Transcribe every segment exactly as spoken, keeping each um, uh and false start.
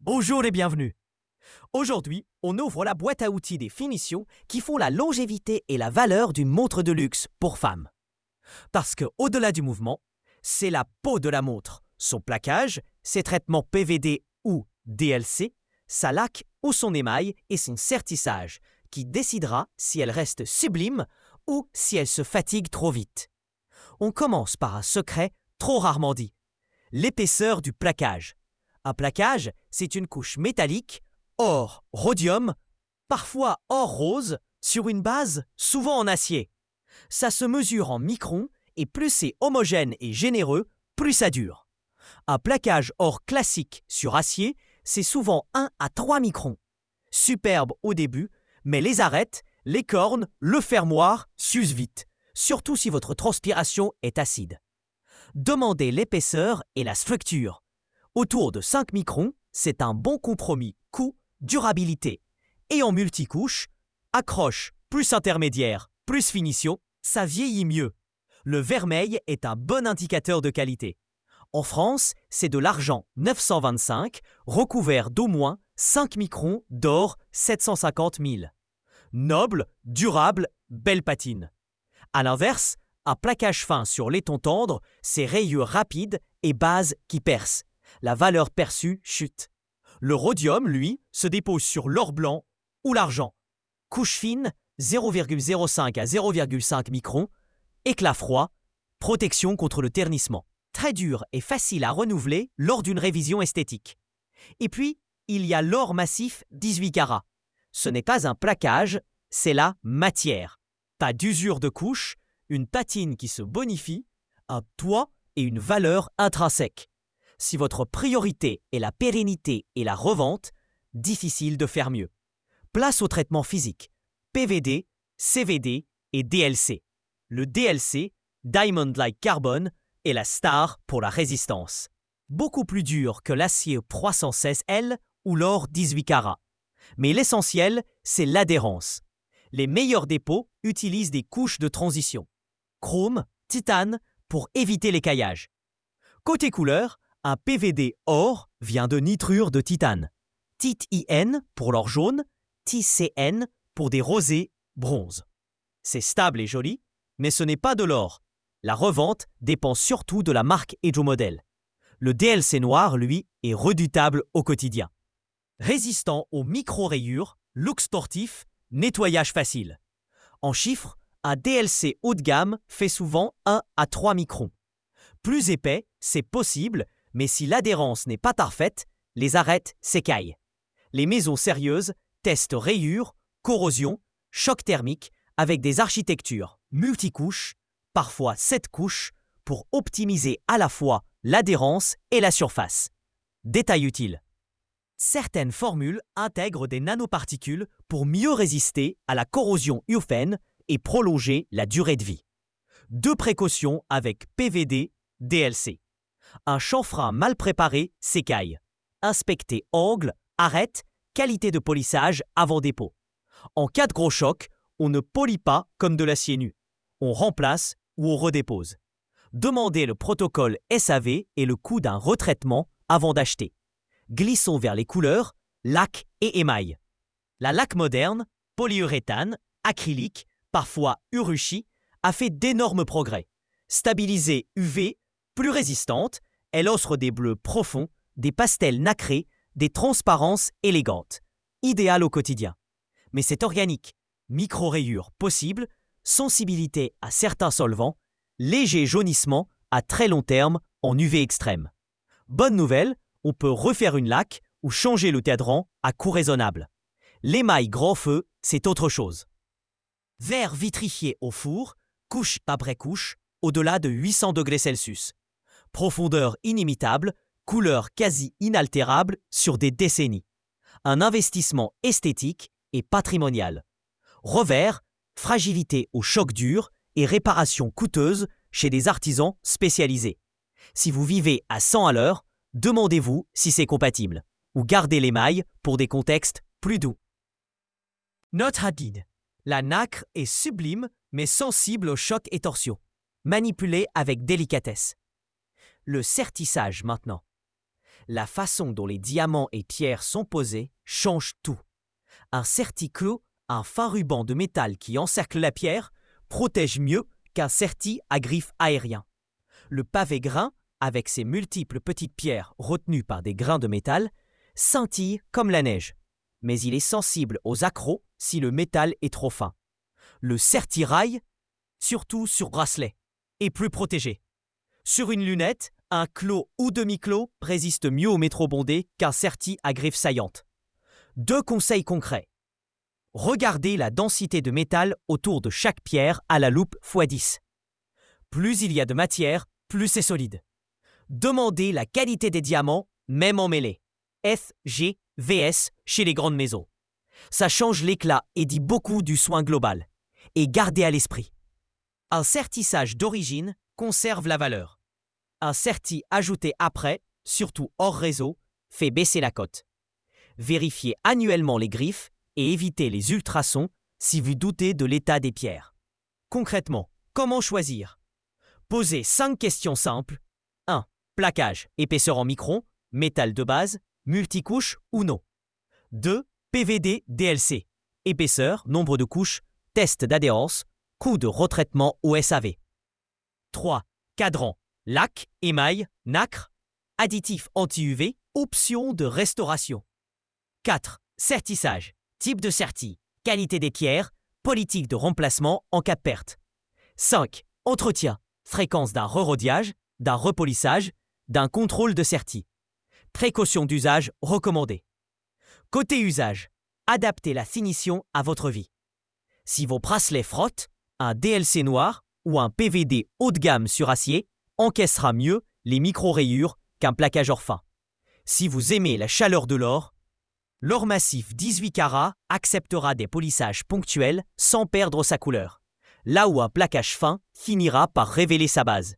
Bonjour et bienvenue. Aujourd'hui, on ouvre la boîte à outils des finitions qui font la longévité et la valeur d'une montre de luxe pour femmes. Parce que, au-delà du mouvement, c'est la peau de la montre, son plaquage, ses traitements P V D ou D L C, sa laque ou son émail et son sertissage qui décidera si elle reste sublime ou si elle se fatigue trop vite. On commence par un secret trop rarement dit, l'épaisseur du plaquage. Un plaquage, c'est une couche métallique, or rhodium, parfois or rose, sur une base souvent en acier. Ça se mesure en microns et plus c'est homogène et généreux, plus ça dure. Un plaquage or classique sur acier, c'est souvent un à trois microns. Superbe au début, mais les arêtes, les cornes, le fermoir s'usent vite, surtout si votre transpiration est acide. Demandez l'épaisseur et la structure. Autour de cinq microns, c'est un bon compromis coût-durabilité. Et en multicouche, accroche plus intermédiaire, plus finition, ça vieillit mieux. Le vermeil est un bon indicateur de qualité. En France, c'est de l'argent neuf cent vingt-cinq, recouvert d'au moins cinq microns d'or sept cent cinquante mille. Noble, durable, belle patine. A l'inverse, un plaquage fin sur laiton tendre, c'est rayures rapides et base qui percent. La valeur perçue chute. Le rhodium, lui, se dépose sur l'or blanc ou l'argent. Couche fine, zéro virgule zéro cinq à zéro virgule cinq microns. Éclat froid, protection contre le ternissement. Très dur et facile à renouveler lors d'une révision esthétique. Et puis, il y a l'or massif dix-huit carats. Ce n'est pas un plaquage, c'est la matière. Pas d'usure de couche, une patine qui se bonifie, un toit et une valeur intrinsèque. Si votre priorité est la pérennité et la revente, difficile de faire mieux. Place au traitement physique, P V D, C V D et D L C. Le D L C, Diamond Like Carbon, est la star pour la résistance. Beaucoup plus dur que l'acier trois cent seize L ou l'or dix-huit carats. Mais l'essentiel, c'est l'adhérence. Les meilleurs dépôts utilisent des couches de transition. Chrome, titane, pour éviter l'écaillage. Côté couleur, un P V D or vient de nitrure de titane. T I T N pour l'or jaune, T C N pour des rosés bronze. C'est stable et joli, mais ce n'est pas de l'or. La revente dépend surtout de la marque et du modèle. Le D L C noir, lui, est redoutable au quotidien. Résistant aux micro-rayures, look sportif, nettoyage facile. En chiffres, un D L C haut de gamme fait souvent un à trois microns. Plus épais, c'est possible, mais si l'adhérence n'est pas parfaite, les arêtes s'écaillent. Les maisons sérieuses testent rayures, corrosion, choc thermique avec des architectures multicouches, parfois sept couches, pour optimiser à la fois l'adhérence et la surface. Détail utile. Certaines formules intègrent des nanoparticules pour mieux résister à la corrosion U F N et prolonger la durée de vie. Deux précautions avec P V D, D L C. Un chanfrein mal préparé s'écaille. Inspectez angle, arête, qualité de polissage avant dépôt. En cas de gros choc, on ne polit pas comme de l'acier nu. On remplace ou on redépose. Demandez le protocole S A V et le coût d'un retraitement avant d'acheter. Glissons vers les couleurs, laque et émail. La laque moderne, polyuréthane, acrylique, parfois urushi, a fait d'énormes progrès. Stabilisée U V, plus résistante, elle offre des bleus profonds, des pastels nacrés, des transparences élégantes. Idéal au quotidien. Mais c'est organique. Micro-rayures possibles, sensibilité à certains solvants, léger jaunissement à très long terme en U V extrême. Bonne nouvelle, on peut refaire une laque ou changer le cadran à coût raisonnable. L'émail grand feu, c'est autre chose. Verre vitrifié au four, couche après couche, au-delà de huit cents degrés Celsius. Profondeur inimitable, couleur quasi inaltérable sur des décennies. Un investissement esthétique et patrimonial. Revers, fragilité au choc dur et réparation coûteuse chez des artisans spécialisés. Si vous vivez à cent à l'heure, demandez-vous si c'est compatible. Ou gardez l'émail pour des contextes plus doux. Note Hadid. La nacre est sublime mais sensible au choc et torsion. Manipulée avec délicatesse. Le sertissage maintenant. La façon dont les diamants et pierres sont posés change tout. Un serti clos, un fin ruban de métal qui encercle la pierre, protège mieux qu'un serti à griffes aérien. Le pavé grain, avec ses multiples petites pierres retenues par des grains de métal, scintille comme la neige, mais il est sensible aux accrocs si le métal est trop fin. Le serti-rail, surtout sur bracelet, est plus protégé. Sur une lunette, un clos ou demi-clos résiste mieux au métaux bondés qu'un serti à griffes saillantes. Deux conseils concrets. Regardez la densité de métal autour de chaque pierre à la loupe fois dix. Plus il y a de matière, plus c'est solide. Demandez la qualité des diamants, même en mêlée. F, G, V S chez les grandes maisons. Ça change l'éclat et dit beaucoup du soin global. Et gardez à l'esprit. Un sertissage d'origine conserve la valeur. Un serti ajouté après, surtout hors réseau, fait baisser la cote. Vérifiez annuellement les griffes et évitez les ultrasons si vous doutez de l'état des pierres. Concrètement, comment choisir? Posez cinq questions simples. un. Plaquage, épaisseur en micron, métal de base, multicouche ou non. deux. P V D D L C, épaisseur, nombre de couches, test d'adhérence, coût de retraitement au S A V. trois. Cadran, lac, émail, nacre, additif anti-U V, option de restauration. quatre. Sertissage, type de serti, qualité des pierres, politique de remplacement en cas de perte. cinq. Entretien, fréquence d'un rerodiage, d'un repolissage, d'un contrôle de serti. Précaution d'usage recommandée. Côté usage, adaptez la finition à votre vie. Si vos bracelets frottent, un D L C noir ou un P V D haut de gamme sur acier encaissera mieux les micro-rayures qu'un plaquage or fin. Si vous aimez la chaleur de l'or, l'or massif dix-huit carats acceptera des polissages ponctuels sans perdre sa couleur, là où un plaquage fin finira par révéler sa base.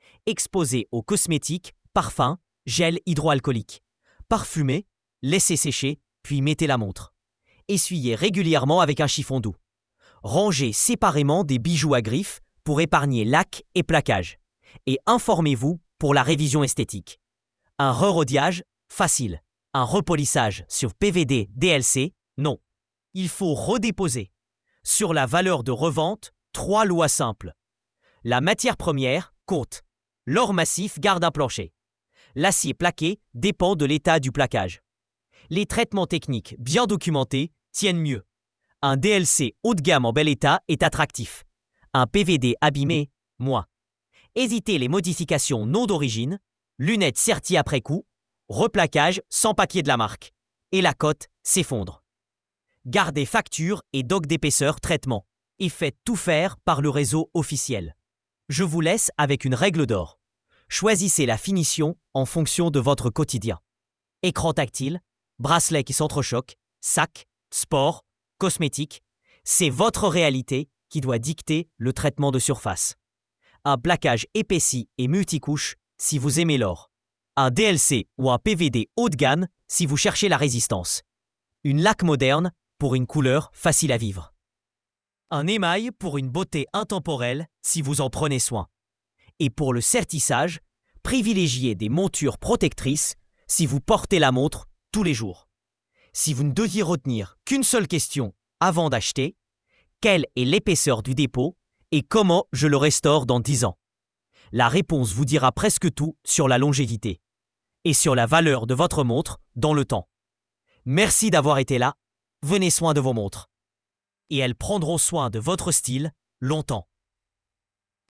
Exposé aux cosmétiques, parfums, gel hydroalcoolique. Parfumez, laissez sécher, puis mettez la montre. Essuyez régulièrement avec un chiffon doux. Rangez séparément des bijoux à griffes pour épargner lac et plaquage. Et informez-vous pour la révision esthétique. Un rerodiage, facile. Un repolissage sur P V D D L C, non. Il faut redéposer. Sur la valeur de revente, trois lois simples. La matière première compte. L'or massif garde un plancher. L'acier plaqué dépend de l'état du plaquage. Les traitements techniques bien documentés tiennent mieux. Un D L C haut de gamme en bel état est attractif. Un P V D abîmé, moins. Évitez les modifications non d'origine, lunettes serties après coup, replaquage sans papier de la marque. Et la cote s'effondre. Gardez facture et doc d'épaisseur traitement. Et faites tout faire par le réseau officiel. Je vous laisse avec une règle d'or. Choisissez la finition en fonction de votre quotidien. Écran tactile, bracelet qui s'entrechoque, sac, sport, cosmétique, c'est votre réalité qui doit dicter le traitement de surface. Un plaquage épaissi et multicouche si vous aimez l'or. Un D L C ou un P V D haut de gamme si vous cherchez la résistance. Une laque moderne pour une couleur facile à vivre. Un émail pour une beauté intemporelle si vous en prenez soin. Et pour le sertissage, privilégiez des montures protectrices si vous portez la montre tous les jours. Si vous ne deviez retenir qu'une seule question avant d'acheter, quelle est l'épaisseur du dépôt et comment je le restaure dans dix ans? La réponse vous dira presque tout sur la longévité et sur la valeur de votre montre dans le temps. Merci d'avoir été là, venez soin de vos montres. Et elles prendront soin de votre style longtemps.